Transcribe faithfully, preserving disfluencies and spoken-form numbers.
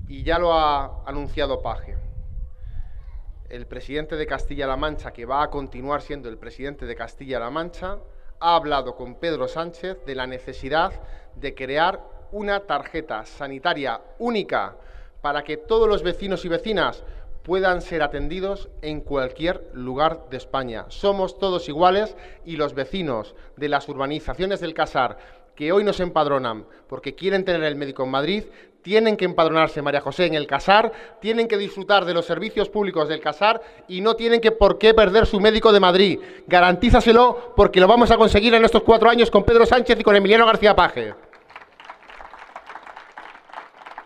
Y ya lo ha anunciado Paje. El presidente de Castilla-La Mancha, que va a continuar siendo el presidente de Castilla-La Mancha, ha hablado con Pedro Sánchez de la necesidad de crear una tarjeta sanitaria única para que todos los vecinos y vecinas puedan ser atendidos en cualquier lugar de España. Somos todos iguales y los vecinos de las urbanizaciones del Casar, que hoy nos empadronan porque quieren tener el médico en Madrid, tienen que empadronarse, María José, en el Casar, tienen que disfrutar de los servicios públicos del Casar y no tienen que por qué perder su médico de Madrid. Garantízaselo, porque lo vamos a conseguir en estos cuatro años con Pedro Sánchez y con Emiliano García Paje.